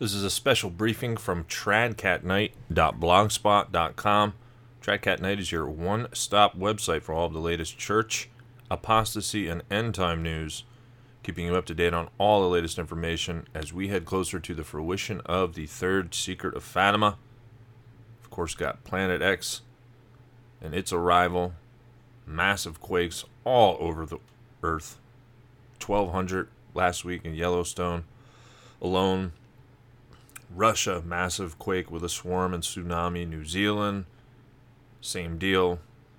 This is a special briefing from tradcatnight.blogspot.com. Tradcat Night is your one-stop website for all of the latest church, apostasy, and end-time news, keeping you up to date on all the latest information as we head closer to the fruition of the third secret of Fatima. Of course, got Planet X and its arrival, massive quakes all over the earth, 1,200 last week in Yellowstone alone. Russia, massive quake with a swarm and tsunami. New Zealand, same deal.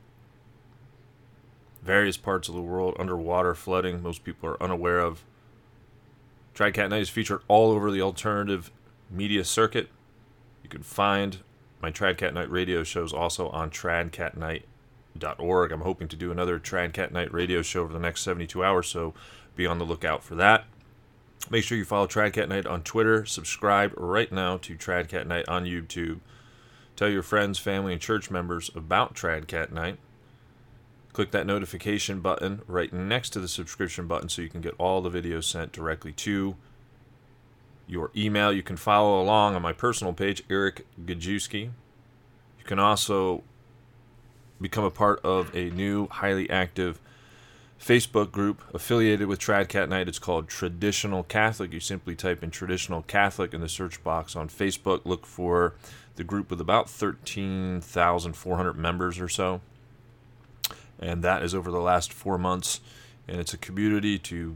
Various parts of the world, underwater flooding, most people are unaware of. Tradcat Night is featured all over the alternative media circuit. You can find my Tradcat Night radio shows also on tradcatnight.org. I'm hoping to do another Tradcat Night radio show over the next 72 hours, so be on the lookout for that. Make sure you follow Tradcat Night on Twitter. Subscribe right now to Tradcat Night on YouTube. Tell your friends, family, and church members about Tradcat Night. Click that notification button right next to the subscription button so you can get all the videos sent directly to your email. You can follow along on my personal page, Eric Gajewski. You can also become a part of a new, highly active Facebook group affiliated with Tradcat Night. It's called Traditional Catholic. You simply type in Traditional Catholic in the search box on Facebook. Look for the group with about 13,400 members or so. And that is over the last 4 months. And it's a community to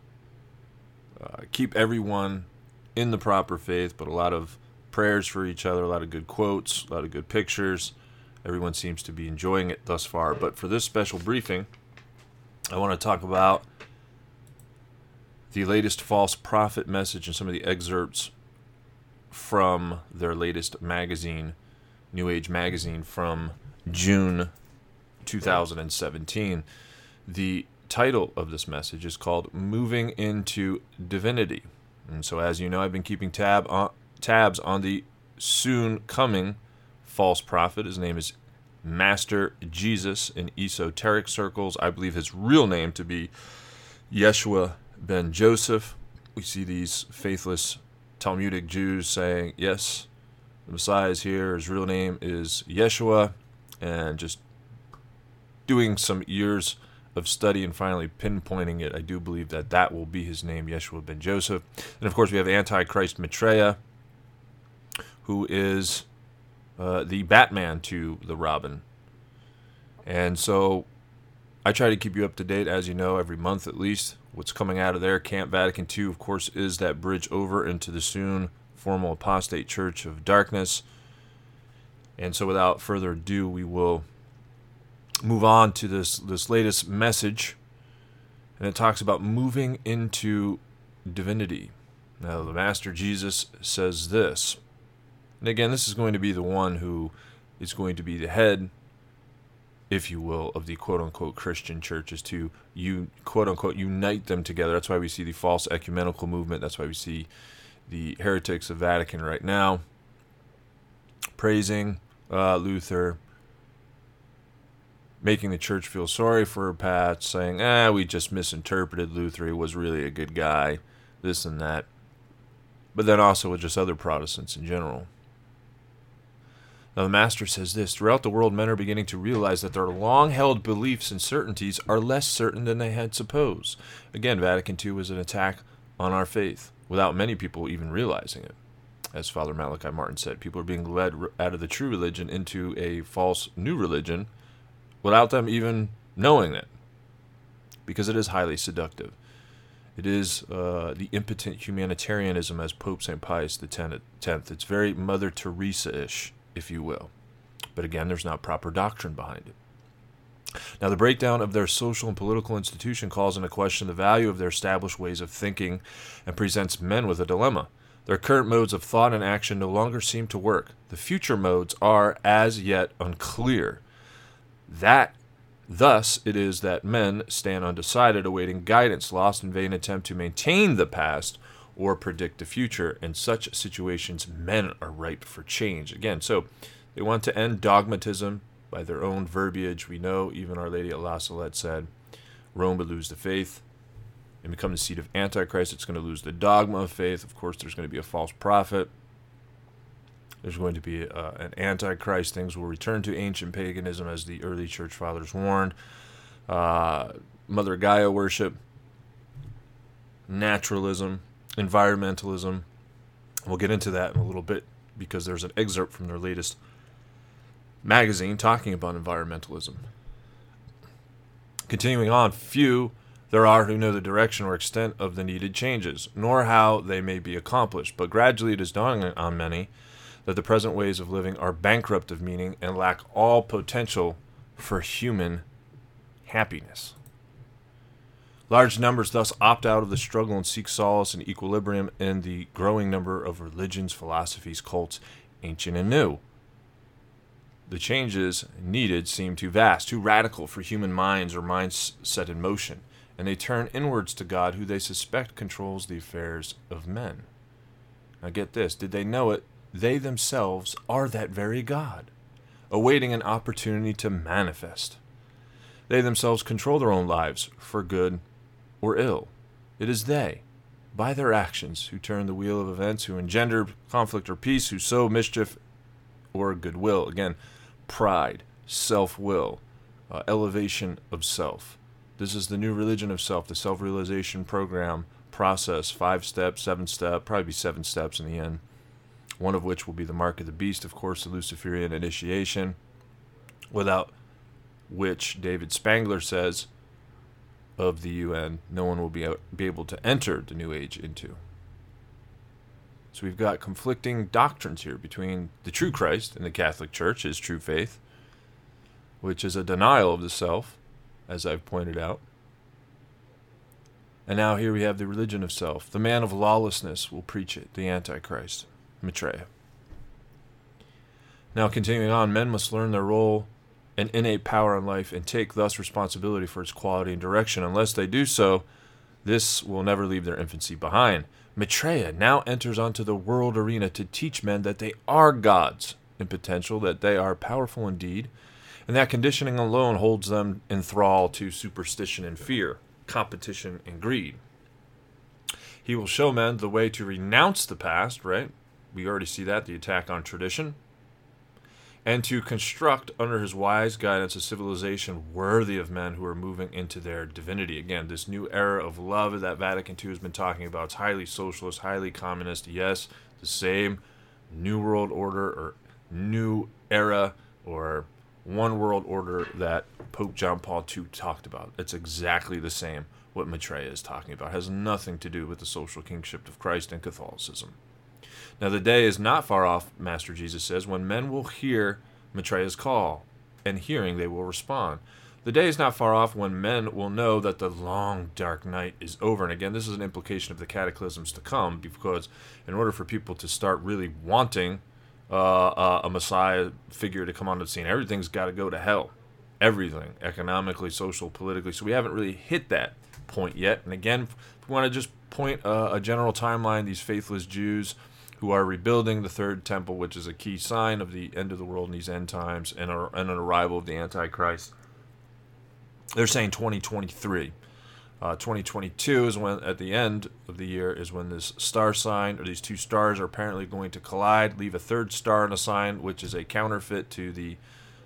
keep everyone in the proper faith, but a lot of prayers for each other, a lot of good quotes, a lot of good pictures. Everyone seems to be enjoying it thus far. But for this special briefing, I want to talk about the latest false prophet message and some of the excerpts from their latest magazine, New Age magazine, from June 2017. The title of this message is called Moving into Divinity. And so, as you know, I've been keeping tabs on the soon coming false prophet. His name is Master Jesus in esoteric circles. I believe his real name to be Yeshua ben Joseph. We see these faithless Talmudic Jews saying, yes, the Messiah is here, his real name is Yeshua, and just doing some years of study and finally pinpointing it. I do believe that that will be his name, Yeshua ben Joseph. And of course we have Antichrist Maitreya, who is the Batman to the Robin. And so I try to keep you up to date, as you know, every month at least, what's coming out of there. Camp Vatican II, of course, is that bridge over into the soon formal apostate church of darkness. And so without further ado, we will move on to this latest message. And it talks about moving into divinity. Now, the Master Jesus says this. And again, this is going to be the one who is going to be the head, if you will, of the quote-unquote Christian churches to, quote-unquote, unite them together. That's why we see the false ecumenical movement. That's why we see the heretics of Vatican right now praising Luther, making the church feel sorry for her past, saying, we just misinterpreted Luther. He was really a good guy, this and that. But then also with just other Protestants in general. Now, the Master says this: throughout the world, men are beginning to realize that their long-held beliefs and certainties are less certain than they had supposed. Again, Vatican II was an attack on our faith, without many people even realizing it. As Father Malachi Martin said, people are being led out of the true religion into a false new religion without them even knowing it, because it is highly seductive. It is the impotent humanitarianism, as Pope St. Pius X. It's very Mother Teresa-ish, if you will. But again, there's not proper doctrine behind it. Now, the breakdown of their social and political institution calls into question the value of their established ways of thinking and presents men with a dilemma. Their current modes of thought and action no longer seem to work. The future modes are as yet unclear. Thus, it is that men stand undecided, awaiting guidance, lost in vain attempt to maintain the past or predict the future. In such situations, men are ripe for change. Again, so they want to end dogmatism by their own verbiage. We know even Our Lady at La Salette said, Rome would lose the faith. and become the seed of Antichrist. It's going to lose the dogma of faith. Of course, there's going to be a false prophet. There's going to be an Antichrist. Things will return to ancient paganism, as the early church fathers warned. Mother Gaia worship, naturalism, environmentalism. We'll get into that in a little bit because there's an excerpt from their latest magazine talking about environmentalism. Continuing on, few there are who know the direction or extent of the needed changes, nor how they may be accomplished, but gradually it is dawning on many that the present ways of living are bankrupt of meaning and lack all potential for human happiness. Large numbers thus opt out of the struggle and seek solace and equilibrium in the growing number of religions, philosophies, cults, ancient and new. The changes needed seem too vast, too radical for human minds or minds set in motion, and they turn inwards to God, who they suspect controls the affairs of men. Now get this, did they know it? They themselves are that very God, awaiting an opportunity to manifest. They themselves control their own lives, for good or ill. It is they, by their actions, who turn the wheel of events, who engender conflict or peace, who sow mischief or goodwill. Again, pride, self-will, elevation of self. This is the new religion of self, the self-realization program, process, 5-step, 7-step, probably 7 steps in the end. One of which will be the mark of the beast, of course, the Luciferian initiation, without which David Spangler says of the UN, no one will be able to enter the New Age into. So we've got conflicting doctrines here between the true Christ and the Catholic Church, his true faith, which is a denial of the self, as I've pointed out. And now here we have the religion of self. The man of lawlessness will preach it, the Antichrist, Maitreya. Now continuing on, men must learn their role and innate power in life and take thus responsibility for its quality and direction. Unless they do so, this will never leave their infancy behind. Maitreya now enters onto the world arena to teach men that they are gods in potential, that they are powerful indeed, and that conditioning alone holds them in thrall to superstition and fear, competition and greed. He will show men the way to renounce the past, right? We already see that, the attack on tradition, and to construct under his wise guidance a civilization worthy of men who are moving into their divinity. Again, this new era of love that Vatican II has been talking about, it's highly socialist, highly communist. Yes, the same new world order or new era or one world order that Pope John Paul II talked about. It's exactly the same what Maitreya is talking about. It has nothing to do with the social kingship of Christ and Catholicism. Now the day is not far off, Master Jesus says, when men will hear Maitreya's call, and hearing they will respond. The day is not far off when men will know that the long dark night is over. And again, this is an implication of the cataclysms to come, because in order for people to start really wanting a Messiah figure to come onto the scene, everything's got to go to hell. Everything, economically, social, politically. So we haven't really hit that point yet. And again, if we want to just point a general timeline, these faithless Jews who are rebuilding the third temple, which is a key sign of the end of the world in these end times and an arrival of the Antichrist. They're saying 2023. 2022 is when, at the end of the year, is when this star sign, or these two stars, are apparently going to collide, leave a third star in a sign, which is a counterfeit to the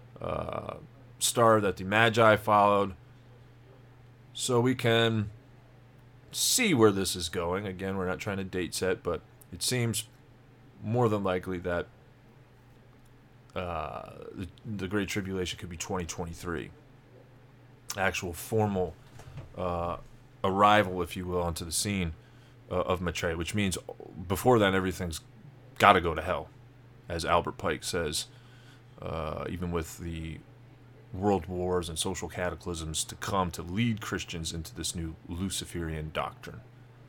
star that the Magi followed. So we can see where this is going. Again, we're not trying to date set, but it seems more than likely that the Great Tribulation could be 2023. Actual formal arrival, if you will, onto the scene of Maitreya, which means before then everything's got to go to hell, as Albert Pike says, even with the world wars and social cataclysms to come to lead Christians into this new Luciferian doctrine.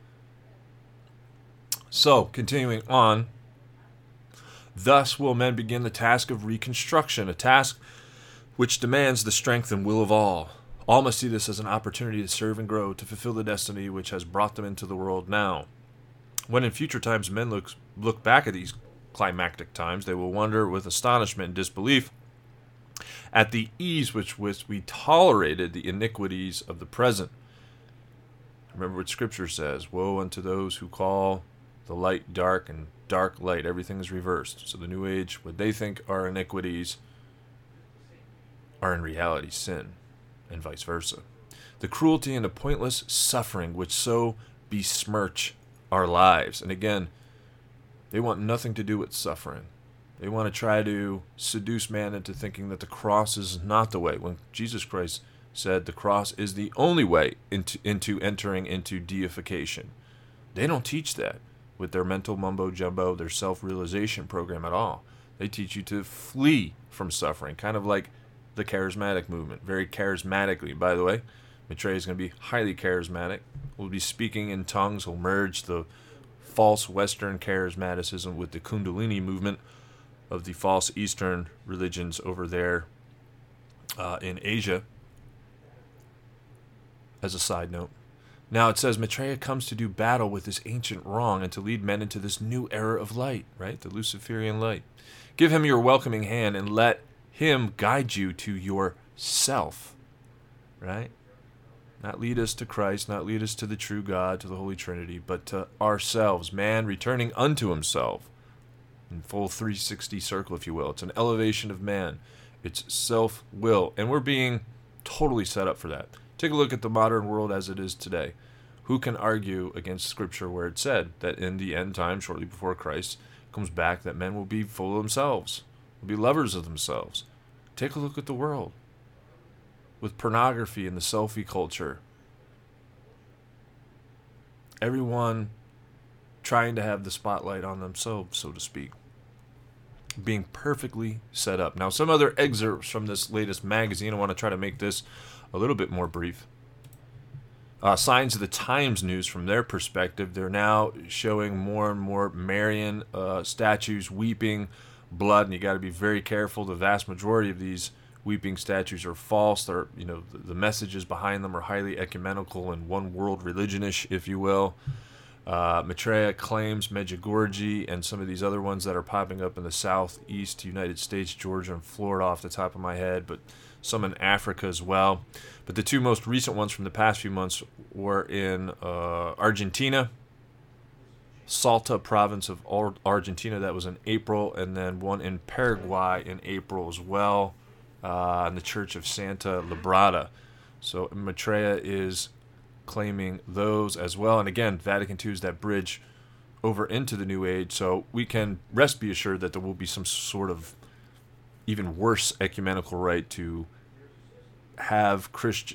So, continuing on, thus will men begin the task of reconstruction, a task which demands the strength and will of all. All must see this as an opportunity to serve and grow, to fulfill the destiny which has brought them into the world now. When in future times men look back at these climactic times, they will wonder with astonishment and disbelief at the ease with which we tolerated the iniquities of the present. Remember what Scripture says, woe unto those who call the light dark and dark light. Everything is reversed. So the New Age, what they think are iniquities, are in reality sin, and vice versa. The cruelty and the pointless suffering which so besmirch our lives. And again, they want nothing to do with suffering. They want to try to seduce man into thinking that the cross is not the way, when Jesus Christ said the cross is the only way into entering into deification. They don't teach that with their mental mumbo-jumbo, their self-realization program at all. They teach you to flee from suffering, kind of like the charismatic movement, very charismatically. By the way, Maitreya is going to be highly charismatic. We'll be speaking in tongues. He'll merge the false Western charismaticism with the Kundalini movement of the false Eastern religions over there in Asia, as a side note. Now it says Maitreya comes to do battle with this ancient wrong and to lead men into this new era of light, right? The Luciferian light. Give him your welcoming hand and let him guide you to yourself, right? Not lead us to Christ, not lead us to the true God, to the Holy Trinity, but to ourselves, man returning unto himself. In full 360 circle, if you will. It's an elevation of man. It's self-will. And we're being totally set up for that. Take a look at the modern world as it is today. Who can argue against Scripture where it said that in the end time, shortly before Christ comes back, that men will be full of themselves, will be lovers of themselves? Take a look at the world. With pornography and the selfie culture. Everyone trying to have the spotlight on themselves, so to speak. Being perfectly set up. Now, some other excerpts from this latest magazine. I want to try to make this a little bit more brief. Signs of the Times news from their perspective. They're now showing more and more Marian statues weeping blood, and you got to be very careful. The vast majority of these weeping statues are false. They're, the messages behind them are highly ecumenical and one world religionish, if you will. Maitreya claims Medjugorje and some of these other ones that are popping up in the southeast United States, Georgia and Florida off the top of my head, but some in Africa as well. But the two most recent ones from the past few months were in Argentina, Salta province of Argentina, that was in April, and then one in Paraguay in April as well, in the Church of Santa Librada. So Maitreya is claiming those as well. And again, Vatican II is that bridge over into the New Age, so we can be assured that there will be some sort of even worse ecumenical rite to have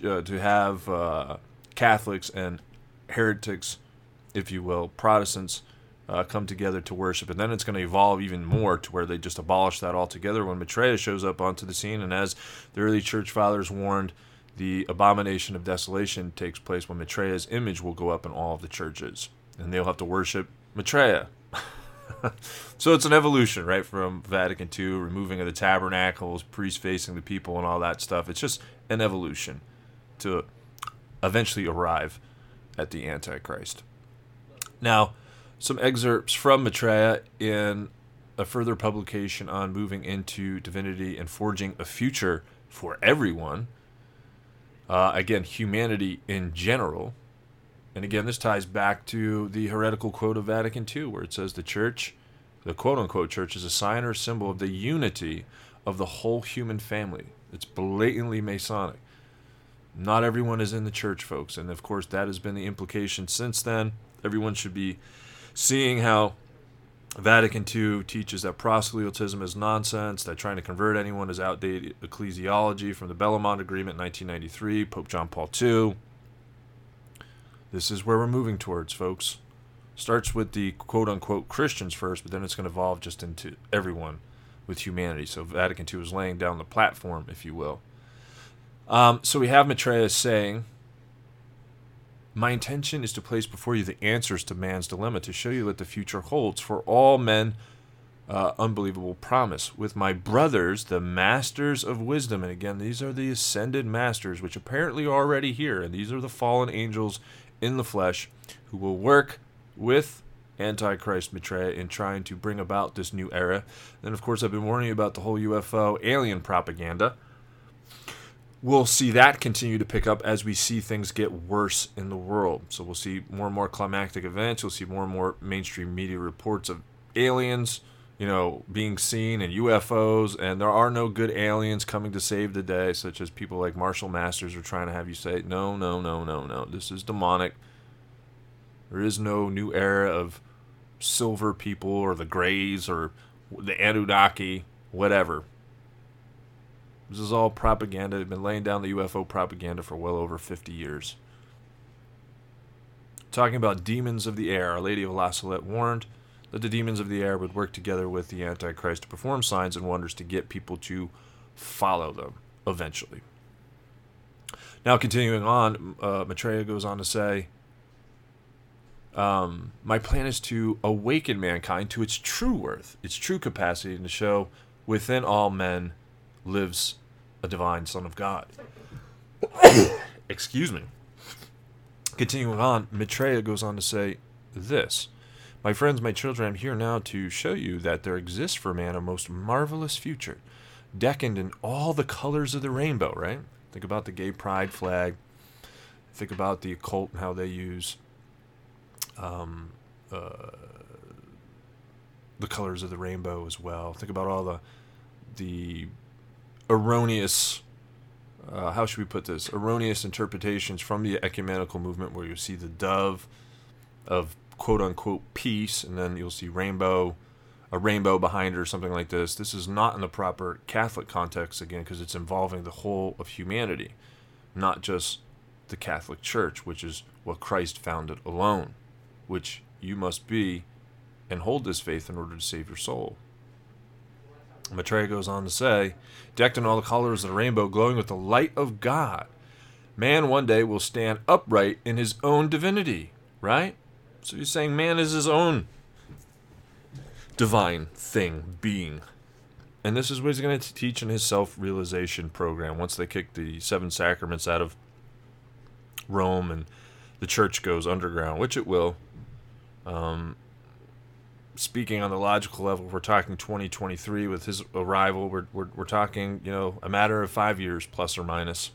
Catholics and heretics, if you will, Protestants, come together to worship. And then it's going to evolve even more to where they just abolish that altogether when Maitreya shows up onto the scene. And as the early church fathers warned, the abomination of desolation takes place when Maitreya's image will go up in all of the churches, and they'll have to worship Maitreya. So it's an evolution, right, from Vatican II, removing of the tabernacles, priests facing the people and all that stuff. It's just an evolution to eventually arrive at the Antichrist. Now, some excerpts from Maitreya in a further publication on moving into divinity and forging a future for everyone. Again, humanity in general. And again, this ties back to the heretical quote of Vatican II, where it says the church, the quote-unquote church, is a sign or symbol of the unity of the whole human family. It's blatantly Masonic. Not everyone is in the church, folks. And, of course, that has been the implication since then. Everyone should be seeing how Vatican II teaches that proselytism is nonsense, that trying to convert anyone is outdated ecclesiology from the Bellamont Agreement in 1993, Pope John Paul II. This is where we're moving towards, folks. Starts with the quote-unquote Christians first, but then it's going to evolve just into everyone with humanity. So Vatican II is laying down the platform, if you will. So we have Maitreya saying, my intention is to place before you the answers to man's dilemma, to show you what the future holds for all men. Unbelievable promise. With my brothers, the masters of wisdom. And again, these are the ascended masters, which apparently are already here. And these are the fallen angels in the flesh who will work with Antichrist Maitreya in trying to bring about this new era. Then, of course, I've been warning you about the whole UFO alien propaganda. we'll see that continue to pick up as we see things get worse in the world. So we'll see more and more climactic events. You'll see more and more mainstream media reports of aliens, being seen, and UFOs, and there are no good aliens coming to save the day, such as people like Marshall Masters are trying to have you say, no, no, no, no, no, this is demonic. There is no new era of silver people or the Greys or the Anunnaki, whatever. This is all propaganda. They've been laying down the UFO propaganda for well over 50 years. Talking about demons of the air, Our Lady of La Salette warned that the demons of the air would work together with the Antichrist to perform signs and wonders to get people to follow them eventually. Now, continuing on, Maitreya goes on to say, my plan is to awaken mankind to its true worth, its true capacity, and to show within all men lives a divine Son of God. Excuse me. Continuing on, Maitreya goes on to say this. My friends, my children, I'm here now to show you that there exists for man a most marvelous future, decadent in all the colors of the rainbow, right? Think about the gay pride flag. Think about the occult and how they use the colors of the rainbow as well. Think about all the erroneous, how should we put this? Erroneous interpretations from the ecumenical movement, where you see the dove of quote-unquote peace, and then you'll see a rainbow behind her, or something like this. This is not in the proper Catholic context, again, because it's involving the whole of humanity, not just the Catholic Church, which is what Christ founded alone, which you must be and hold this faith in order to save your soul. Maitreya goes on to say, decked in all the colors of the rainbow, glowing with the light of God, man one day will stand upright in his own divinity, right? So he's saying man is his own divine thing, being. And this is what he's going to teach in his self-realization program once they kick the 7 sacraments out of Rome and the church goes underground, which it will. Speaking on the logical level, we're talking 2023 with his arrival. We're talking, a matter of 5 years, plus or minus.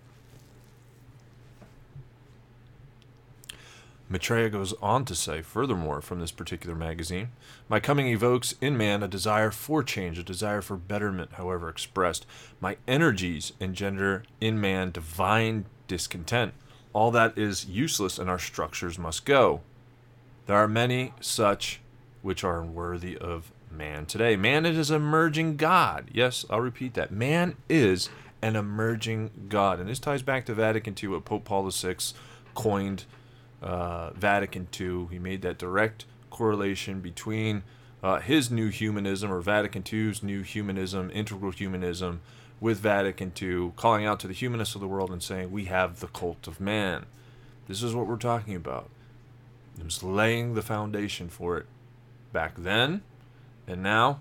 Maitreya goes on to say, furthermore, from this particular magazine, my coming evokes in man a desire for change, a desire for betterment, however expressed. My energies engender in man divine discontent. All that is useless and our structures must go. There are many such which are unworthy of man today. Man is an emerging God. Yes, I'll repeat that. Man is an emerging God. And this ties back to Vatican II, what Pope Paul VI coined Vatican II. He made that direct correlation between his new humanism, or Vatican II's new humanism, integral humanism, with Vatican II, calling out to the humanists of the world and saying, we have the cult of man. This is what we're talking about. It was laying the foundation for it back then, and now,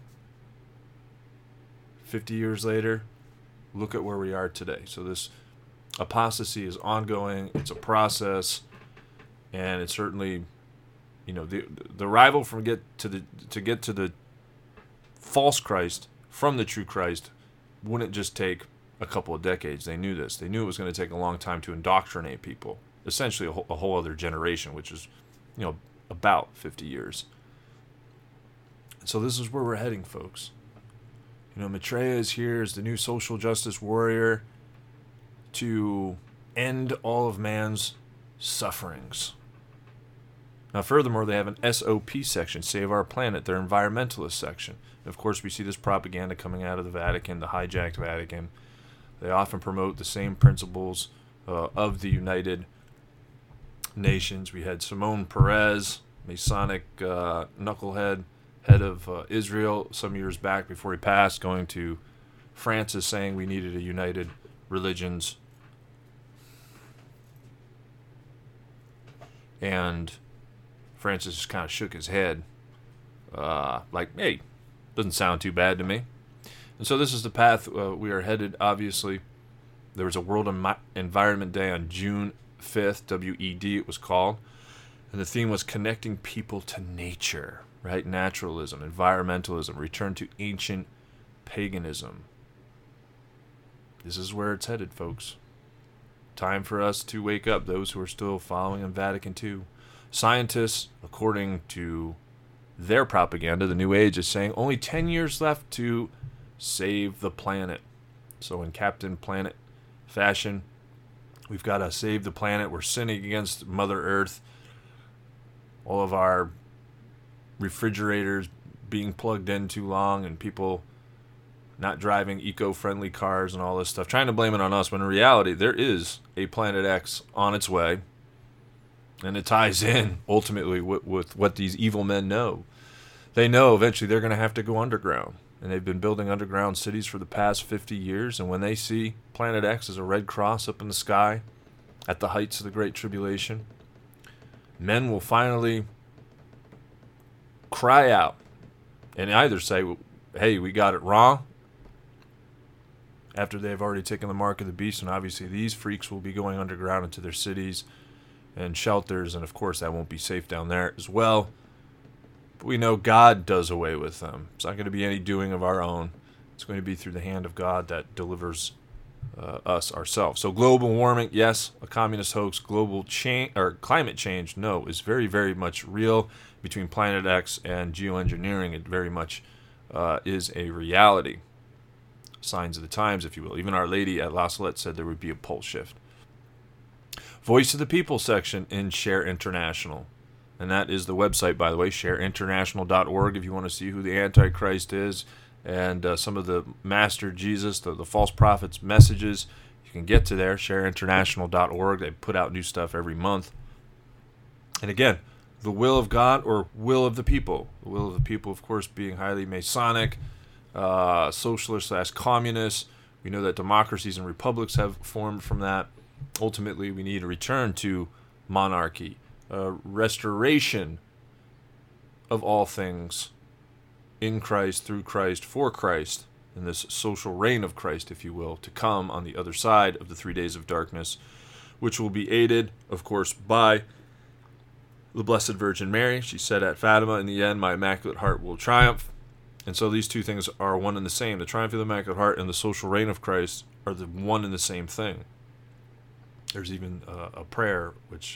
50 years later, look at where we are today. So this apostasy is ongoing. It's a process, and it's certainly, the rival to get to the false Christ from the true Christ wouldn't just take a couple of decades. They knew this. They knew it was going to take a long time to indoctrinate people. Essentially, a whole other generation, which is, about 50 years. So this is where we're heading, folks. Maitreya is here as the new social justice warrior to end all of man's sufferings. Now, furthermore, they have an SOP section, Save Our Planet, their environmentalist section. And of course, we see this propaganda coming out of the Vatican, the hijacked Vatican. They often promote the same principles of the United Nations. We had Simon Peres, Masonic knucklehead, head of Israel, some years back before he passed, going to Francis saying we needed a united religions. And Francis just kind of shook his head, like, hey, doesn't sound too bad to me. And so this is the path we are headed, obviously. There was a World Environment Day on June 5th, WED it was called. And the theme was connecting people to nature, right? Naturalism, environmentalism, return to ancient paganism. This is where it's headed, folks. Time for us to wake up, those who are still following in Vatican II. Scientists, according to their propaganda, the New Age is saying only 10 years left to save the planet. So in Captain Planet fashion, we've got to save the planet. We're sinning against Mother Earth. All of our refrigerators being plugged in too long and people not driving eco-friendly cars and all this stuff, trying to blame it on us, when in reality there is a Planet X on its way, and it ties in ultimately with what these evil men know. They know eventually they're going to have to go underground, and they've been building underground cities for the past 50 years, and when they see Planet X as a red cross up in the sky at the heights of the Great Tribulation, men will finally cry out and either say, hey, we got it wrong, after they've already taken the mark of the beast, and obviously these freaks will be going underground into their cities and shelters, and of course that won't be safe down there as well. But we know God does away with them. It's not going to be any doing of our own. It's going to be through the hand of God that delivers us ourselves. So global warming, yes, a communist hoax. Global change or climate change, no, is very, very much real. Between Planet X and geoengineering, it very much is a reality. Signs of the times, if you will. Even Our Lady at La Salette said there would be a pole shift. Voice of the People section in Share International. And that is the website, by the way, shareinternational.org, if you want to see who the Antichrist is and some of the Master Jesus, the false prophets' messages. You can get to there, shareinternational.org. They put out new stuff every month. And again, the will of God or will of the people. The will of the people, of course, being highly Masonic, socialist/communist. We know that democracies and republics have formed from that. Ultimately, we need a return to monarchy, restoration of all things in Christ, through Christ, for Christ, in this social reign of Christ, if you will, to come on the other side of the 3 days of darkness, which will be aided, of course, by the Blessed Virgin Mary. She said at Fatima, in the end, my Immaculate Heart will triumph. And so these two things are one and the same. The triumph of the Immaculate Heart and the social reign of Christ are the one and the same thing. There's even a prayer which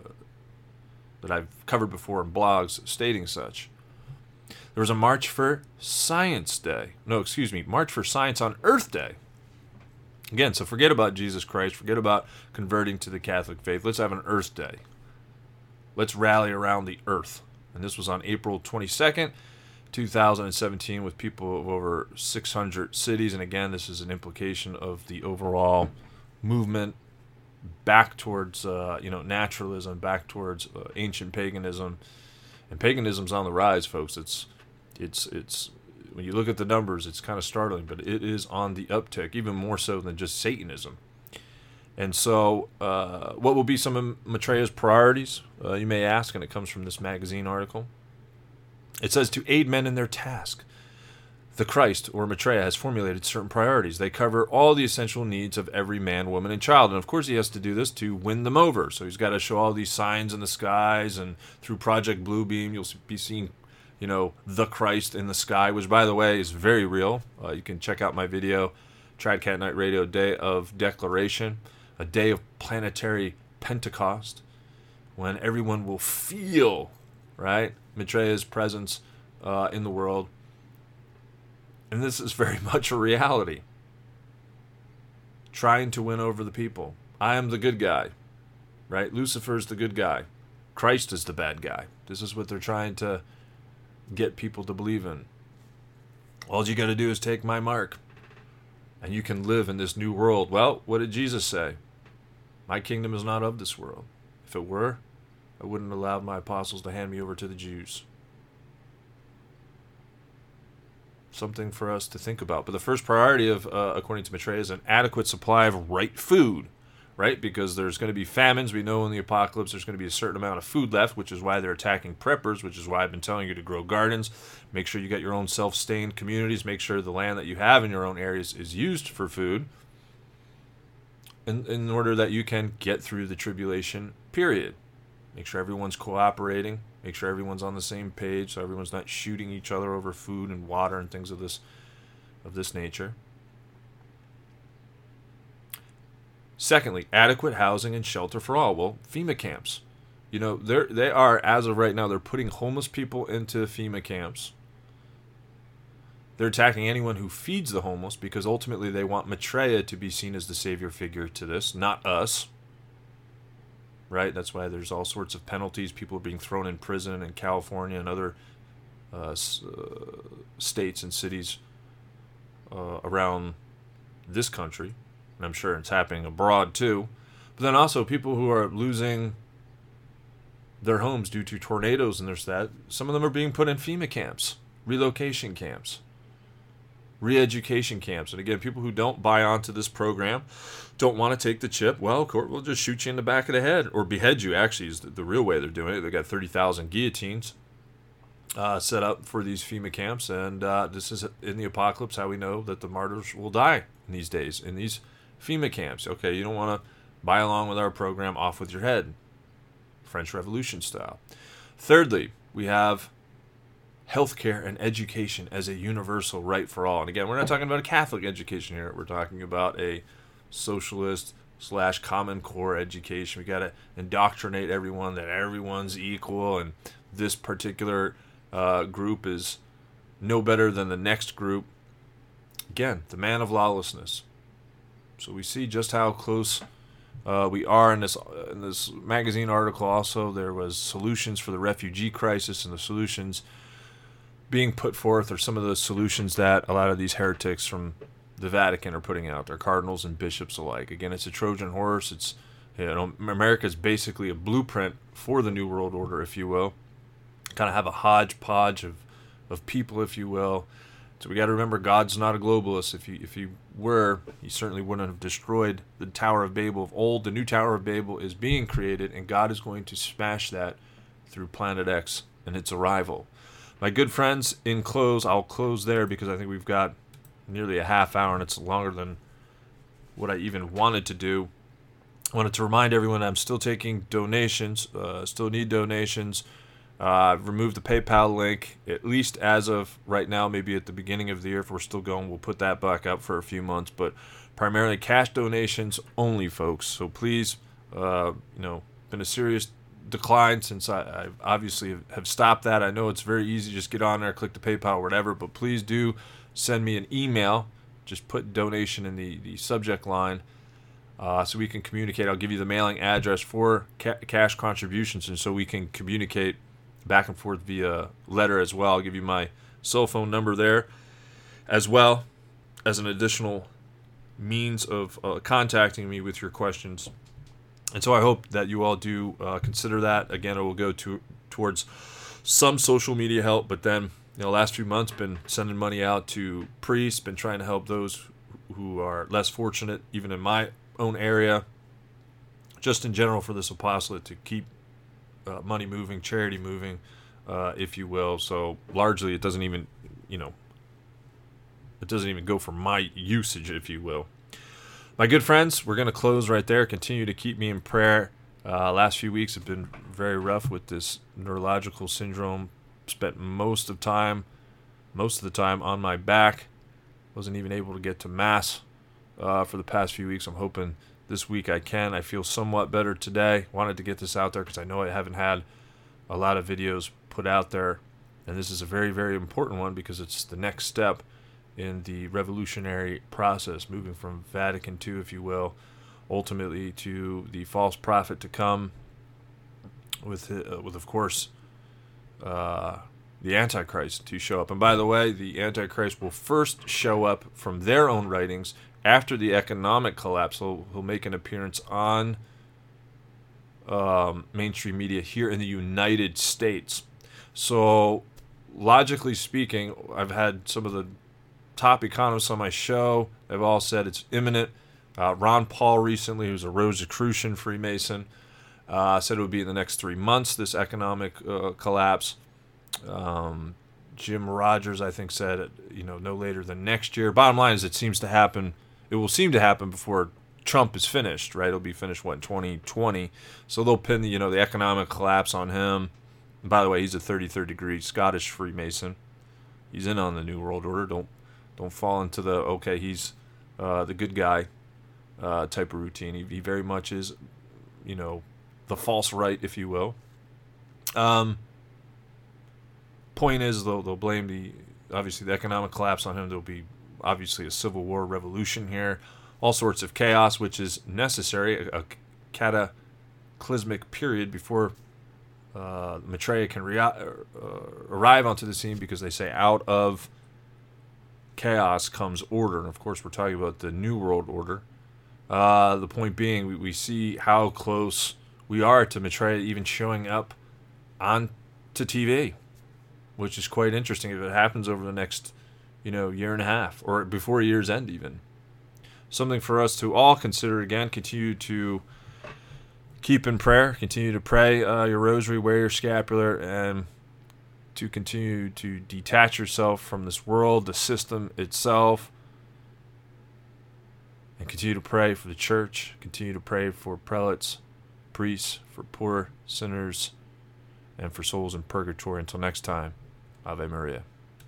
that I've covered before in blogs stating such. There was a March for Science Day. March for Science on Earth Day. Again, so forget about Jesus Christ. Forget about converting to the Catholic faith. Let's have an Earth Day. Let's rally around the Earth. And this was on April 22nd. 2017, with people of over 600 cities. And again, this is an implication of the overall movement back towards naturalism, back towards ancient paganism. And paganism's on the rise, folks. It's when you look at the numbers, it's kind of startling, but it is on the uptick, even more so than just Satanism. And so what will be some of Maitreya's priorities, you may ask, and it comes from this magazine article. It says, to aid men in their task, the Christ, or Maitreya, has formulated certain priorities. They cover all the essential needs of every man, woman, and child. And of course he has to do this to win them over. So he's got to show all these signs in the skies, and through Project Bluebeam, you'll be seeing, the Christ in the sky, which, by the way, is very real. You can check out my video, Tradcat Night Radio, Day of Declaration, a day of planetary Pentecost, when everyone will feel, right, Maitreya's presence in the world. And this is very much a reality. Trying to win over the people. I am the good guy, right? Lucifer's the good guy. Christ is the bad guy. This is what they're trying to get people to believe in. All you got to do is take my mark, and you can live in this new world. Well, what did Jesus say? My kingdom is not of this world. If it were, I wouldn't have allowed my apostles to hand me over to the Jews. Something for us to think about. But the first priority of, according to Maitreya, is an adequate supply of right food, right? Because there's going to be famines. We know in the apocalypse there's going to be a certain amount of food left, which is why they're attacking preppers, which is why I've been telling you to grow gardens. Make sure you get your own self-sustained communities. Make sure the land that you have in your own areas is used for food, in order that you can get through the tribulation period. Make sure everyone's cooperating. Make sure everyone's on the same page, so everyone's not shooting each other over food and water and things of this nature. Secondly, adequate housing and shelter for all. Well, FEMA camps. They are, as of right now, they're putting homeless people into FEMA camps. They're attacking anyone who feeds the homeless because ultimately they want Maitreya to be seen as the savior figure to this, not us. Right? That's why there's all sorts of penalties. People are being thrown in prison in California and other states and cities around this country. And I'm sure it's happening abroad too. But then also people who are losing their homes due to tornadoes and there's that. Some of them are being put in FEMA camps, relocation camps, re-education camps. And again, people who don't buy onto this program, don't want to take the chip, well, court will just shoot you in the back of the head or behead you, actually, is the real way they're doing it. They got 30,000 guillotines set up for these FEMA camps. And this is in the apocalypse how we know that the martyrs will die in these days, in these FEMA camps. Okay, you don't want to buy along with our program, off with your head. French Revolution style. Thirdly, we have healthcare and education as a universal right for all. And again, we're not talking about a Catholic education here. We're talking about a socialist / Common Core education. We got to indoctrinate everyone that everyone's equal and this particular group is no better than the next group. Again, the man of lawlessness. So we see just how close we are in this magazine article. Also, there was solutions for the refugee crisis, and the solutions being put forth are some of the solutions that a lot of these heretics from the Vatican are putting out there, cardinals and bishops alike. Again, it's a Trojan horse. It's America is basically a blueprint for the New World Order, if you will. Kind of have a hodgepodge of people, if you will. So we got to remember, God's not a globalist. If he were, he certainly wouldn't have destroyed the Tower of Babel of old. The new Tower of Babel is being created, and God is going to smash that through Planet X and its arrival. My good friends, I'll close there because I think we've got nearly a half hour, and it's longer than what I even wanted to do. I wanted to remind everyone I'm still taking donations, still need donations. I've removed the PayPal link, at least as of right now. Maybe at the beginning of the year, if we're still going, we'll put that back up for a few months. But primarily cash donations only, folks. So please, been a serious decline since I obviously have stopped that. I know it's very easy, just get on there, click the PayPal, whatever. But please do send me an email. Just put donation in the subject line so we can communicate. I'll give you the mailing address for cash contributions, and so we can communicate back and forth via letter as well. I'll give you my cell phone number there as well as an additional means of contacting me with your questions. And so I hope that you all do consider that. Again, it will go towards some social media help, but then last few months been sending money out to priests, been trying to help those who are less fortunate, even in my own area, just in general for this apostolate to keep money moving, charity moving, if you will. So largely it doesn't even go for my usage, if you will. My good friends, we're going to close right there. Continue to keep me in prayer. Last few weeks have been very rough with this neurological syndrome. Spent most of the time on my back. Wasn't even able to get to Mass for the past few weeks. I'm hoping this week I can. I feel somewhat better today. Wanted to get this out there because I know I haven't had a lot of videos put out there. And this is a very, very important one because it's the next step in the revolutionary process, moving from Vatican II, if you will, ultimately to the false prophet to come with of course, the Antichrist to show up. And by the way, the Antichrist will first show up from their own writings after the economic collapse. He'll make an appearance on mainstream media here in the United States. So, logically speaking, I've had some of the top economists on my show. They've all said it's imminent. Ron Paul recently, who's a Rosicrucian Freemason, said it would be in the next 3 months, this economic collapse. Jim Rogers, I think, said no later than next year. Bottom line is it will seem to happen before Trump is finished, right? It'll be finished, in 2020. So they'll pin the economic collapse on him. And by the way, he's a 33rd degree Scottish Freemason. He's in on the New World Order. Don't fall into he's the good guy type of routine. He very much is, the false right, if you will. Point is, they'll blame obviously the economic collapse on him. There'll be obviously a civil war, revolution here, all sorts of chaos, which is necessary, a cataclysmic period before Maitreya can arrive onto the scene, because they say out of chaos comes order. And of course, we're talking about the New World Order. The point being, we see how close we are to Maitreya even showing up on to TV, which is quite interesting if it happens over the next, year and a half, or before year's end even. Something for us to all consider again. Continue to keep in prayer. Continue to pray your rosary, wear your scapular, and to continue to detach yourself from this world, the system itself, and continue to pray for the church. Continue to pray for prelates, priests, for poor sinners, and for souls in purgatory. Until next time, Ave Maria.